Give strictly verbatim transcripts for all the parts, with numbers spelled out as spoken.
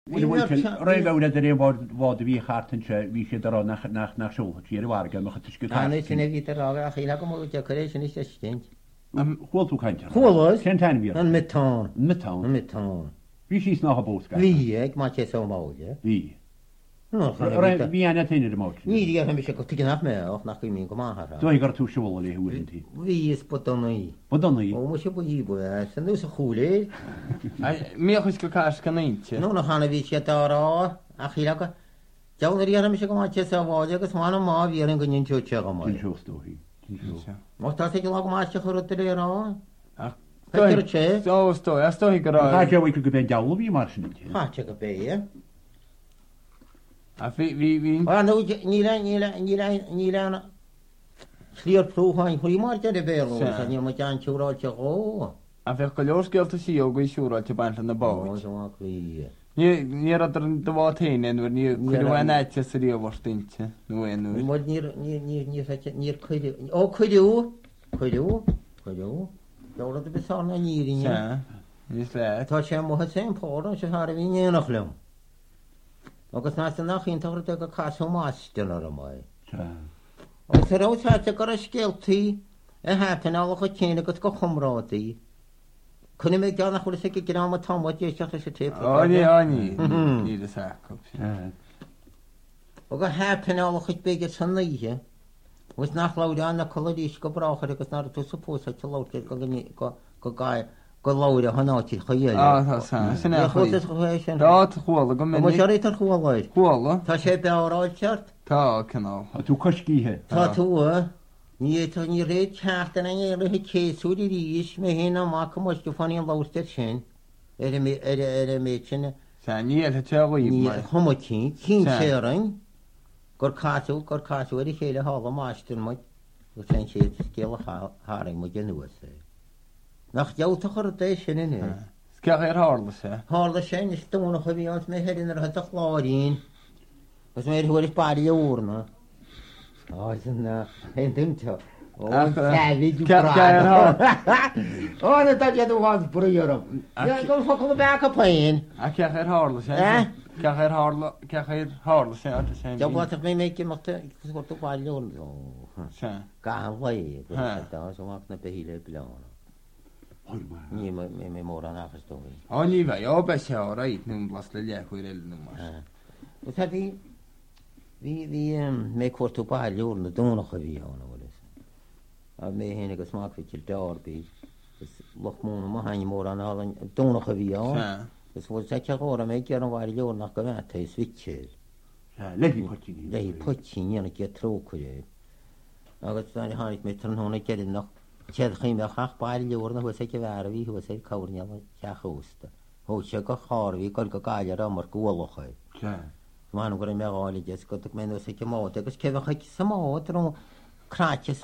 Rhaid awr ydyn ni'n fod i fi chart yn se, fi eisiau daro nach nach siwl, ti ar y warga, mae'n chyd ysgyd cart. Anna sy'n ei fyd ar ag, a chi lag o mwyd ac yrys yn eisiau ysgynt. Chwyl tŵ caint? Chwyl oes? Cyn tan fi? Yn myton. Myton? Yn myton. Fi sy'n snach o bwys gael? Fi, eg, mae ches o mawd, e? Fi? Fi anna tyn i'r mawd? Ni, di gael hym eisiau goftig yn af mewn, nach chi mi'n gomahar. Dwi'n gar tŵ siwl yn ei hwyr yn ti? Fi ys bod o'n i. Bod o'n i? O, mwysio bod i bod e, sy'n dwi'n sy'n chwli. Mi o'ch ysgol cas gan eintio? No, nach anna fi eisiau dar o, a chi lag o. Jawn yr iar am eisiau gomah ches o fod, agos ma'n o ma fi ar yn gynny'n tiwtio gomah. Ti'n siwst o hi? O, ta sy'n lag o ma eisiau chwrdd yr iar o? Sto, sto, ja sto hi gyda. Ha, jaw i cwg ben diawl fi mar sy'n ti? Ha, ti'n gyda e? A fi, fi, fi... O, no, nila, nila, nila, nila, sli'r plwchain, hwy mar dyn y fel o, sy'n ni'n mynd ja'n tiwr o'r tiwr o. A fe chwiliwrs gael ty si o gwy siwr o'r tiwr bant yn y bawd. O, sy'n wag fi. Ni'r adr yn dyfod hyn enwyr, ni'r chwiliwen eto sy'n i o fos dynti. Nw enwyr. Mod ni'r, ni'r, ni'r, ni'r, ni'r cwyliw. O, cwyliw, cwyliw, cwyliw. Dawr oedd y bethon a ni'r un. Sa, ni'r led. Ta sy'n mwyn sy'n por o'n sy'n harif i'n un o'ch lym. Ogos nas yna chi'n tagr ydych o cas o mastion ar ymwy. Sa. Ogos yr awt at ag ar y sgelti, y hapen alwch o tîn agos go chymrodi. Cwni meg gael na chwrdd sy'n gyda am y tomod eisiau chys y tip. O, ni, o, ni. Ni dy sacw. Ogos hapen alwch o begyd sy'n neiddi. Wys nach lawr an na color isgo brachar agos na'r tŵs o pwys at y lawr go gai go lawr hwnna ti chwyl. O, sa, sy'n eich chwyl. Da, ta chwyl, ag o mynd. O, mae siarad ar chwyl oed. Chwyl, o? Ta se bewr oed siart? Ta, cynnal. A tŵ cysgu he? Ta tŵ, o. Ni eto ni reid siart yn ein eich ceswyd i rys, mae hyn am ac am oes ffon i'n lawr styr sy'n. Er y meid sy'n. Sa, ni eich te o wyb. Ni hwm o ti'n, ti'n serain. Gor casw, gor casw wedi lleile hol o maastr mwyd. Gwrs yn sydd sgil o haring mwyd yn nŵas. Nach diawtach o'r dau sy'n yn e. Sgach e'r horlus e? Horlus e, nes dwn o'ch fi ond mae hedyn yr hydach lorin. Os mae'r hwyr eich bari o'r na. O, sy'n na, hen dim to. O, sefyd yw brad. O, na da diad o wad brwyr o. Ia'n gwrs ffocl o bac o plain. A ciach e'r horlus e? E? Ciach e'r horlus e? Jaw bod ych mae'n meig ymwch te, gwrs o bari o'r. Sa? Gael lai, gwrs o so wag na behile blawn. Ni, mae mor an achos do fi. O, ni fe, o beth o rhaid, nhw'n blas le liach wy'r el nhw'n mas. Wrth ydi, fi, fi, me cwrt o bali o'r na dwnach o fi hwn o wylus. A me hyn agos mag fi til dawr bi. Loch mwyn o ma hain mor an al dwnach o fi hwn. Gos fod sa tiach o'r me ger yn wari o'r nach gyfata i switcher. Lehi potini. Lehi potini, yn y ger tro cwyd. Agos da ni hanig me tryn hwn a gerin nach. Chedd chi mewn chach bael liwr na hwysau gyfer fi, hwysau cawrniol o chach wst. Hwysau go chor fi, gol go gael ar ymwyr gwolwch ei. Mae'n nhw'n gwrdd mewn oed i jes, godwch mewn hwysau gymod. Agos cefach chi symod, rhwng crachau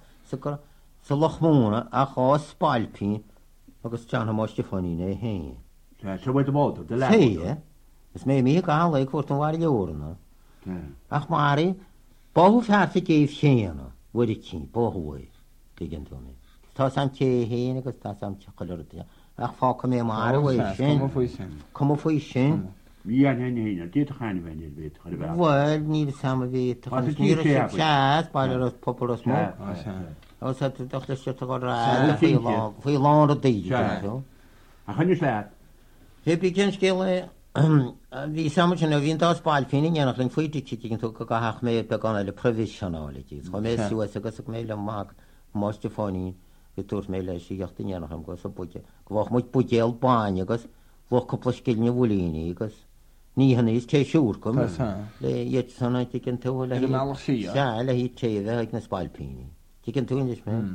sy'n loch mwyn a cho spalpi. Agos jan hwm oes ffoni neu hyn. So wedi bod o, dy le? Hei, e. Ys mae mi gael ei cwrt yn war liwr na. Ach mari, bo hw ffarth y geif chen yna, wedi ti, bo hwy. Gentoni. Ta sam te heen agos ta sam chocolate dia. Ach fa kom e maar we shen. Kom foi shen. Kom foi shen. Wie aan hen heen. Dit gaan we niet weten. Wel, niet samen weten. Gaan niet eens chat, bij de popular smoke. Als het toch de shit toch raar. Veel lang, veel langer die. Zo. Ach gaan je slaap. Heb ik geen skille. Vi samen zijn we in dat spalpin en nog een foutje chicken toch ga hach mee op kan de professionaliteit. Gewoon eens zo als ik als ik mee maak. Moest je van niet, je toert mij les, je jacht in je nog hem, gos op potje. Gwach moet potje al baan, gos. Gwach koppel skilje wolini, gos. Niet hen is te sure, kom. Le, je zo'n uit je kan toe, le. Helemaal zie je. Ja, le hier te, we ik naar spalpini. Je kan toe in dus mee.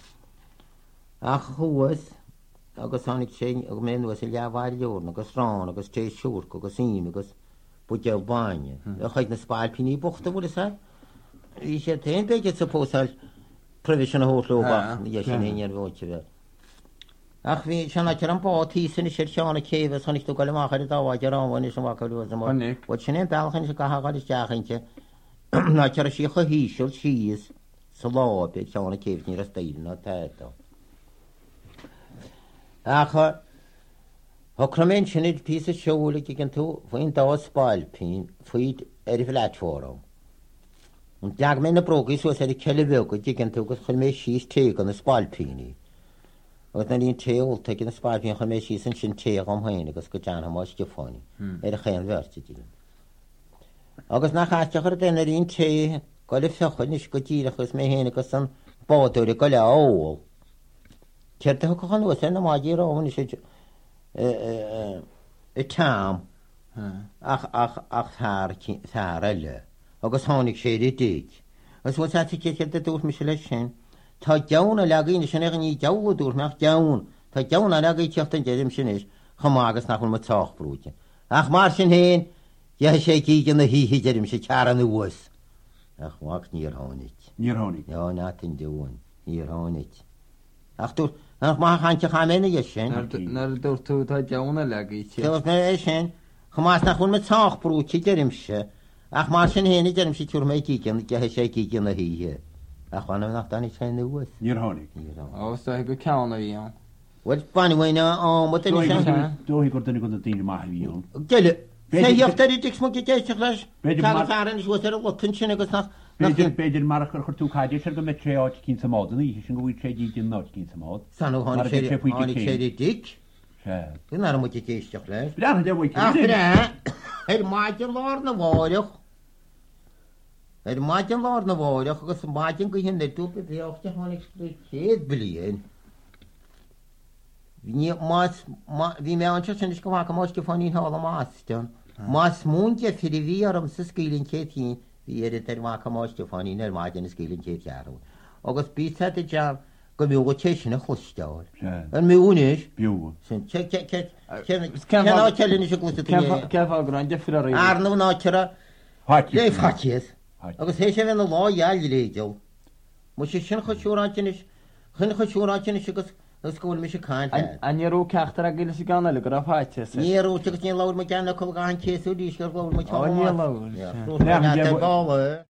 Ach, hoe is? Gos aan ik zei, ook men was een jaar waar joor, gos raan, gos te sure, gos iem, gos potje al baan. Je gaat naar spalpini bochten worden zei. Je zegt een beetje suppose professional hotlooba, je zijn in je woordje wel. Ach, wie zijn dat je een paar tien is er zo'n keer, zo niet toch allemaal gaat het al wat je dan wanneer zo'n wakker was. Wat je neemt al geen zo'n kahal is jagentje. Nou, je als je gehiesel, zie is, zo loop je zo'n keer niet rest in, nou tijd. Ach, Hocramen sinnid piece of showla gin tú faoin dá spáilpín faoid ar bhleitfóró. An deag mé na brogus was ar celibh go gin tú gus chuil mé síos té an na spáilpíní. Agus na líon téolta gin na spáilpín chuil mé síos an sin té am haine agus go deanna más gefáinní ar a chéan bhirte dí. Agus nach chaiste chu déna líon té go le fechail is go díirechas mé héna agus an báúir go le óil. Ceirta chu chuan was na máidí ráhain is i tám ach ach ach thar eile agus tháinig sé i díig. Agus bhil sa cé a dúr me se lei sin, Tá deanna legaí sin an ní deúir meach deann, Tá deanna legaí teocht an déidir sin is chumá agus nachfuil me táchbrúte. Ach mar sin héin de sé cígan na híhí deirim sé cearan uas. Ach bhaach níor tháinig. Níor tháinig? Já, ná tin dúin, níor tháinig. Ach tú Nach má chainte chaména is sin. Nar dúir tú tá deanna legaí te. Tá mé é sin, chumás nachfuil me táchbrúte deirimse. Ach mar sin héna deirim sé túr méid cígan de sé cígan na híhe. Ach bhainna nach danig sé uas. Níor tháinig? Ás tá go ceanna bhíon. Bhil banhhaine an mu Dóí gur duna go a dtíine mai bhíon. Geile sé heochttar í mo géisteach leis fearan is ar a lotin sin agus nach beidir mar chu tú caiidir se go me tré áit cín sa mád í sin go bhfuil sé dí ná cín sa mád. San hánig sé dic Gu ar mu géisteach leis. Le de bhfuil Er maidin lár na bháireach Er maidin lár na bháireach agus maidin go hin dúpa bhéochtta tháinig chéad blion. Bhí mé an sin is go bhha más go fáí hála mástean. Más múnte fi bhí arm sa scílinn chétíín hí ar ar bhha máiste fáí ar maidin na scílinn chétearú. Agus bí a deam go mú go té sinna chuisteáil. An múis Bú celinn se go Ceá gran de fi a Arnam náteara lé fatías agus hé sé bhena láheal léideil. Mu sé sin chuisiúráin chun chuisiúráin agus scóil me se caiint. Anarú ceachtar a gile ganna le go a fáite. Níarú tugus ní láir me ceanna chuil gáin chéú díos gur bhil me lá. gála.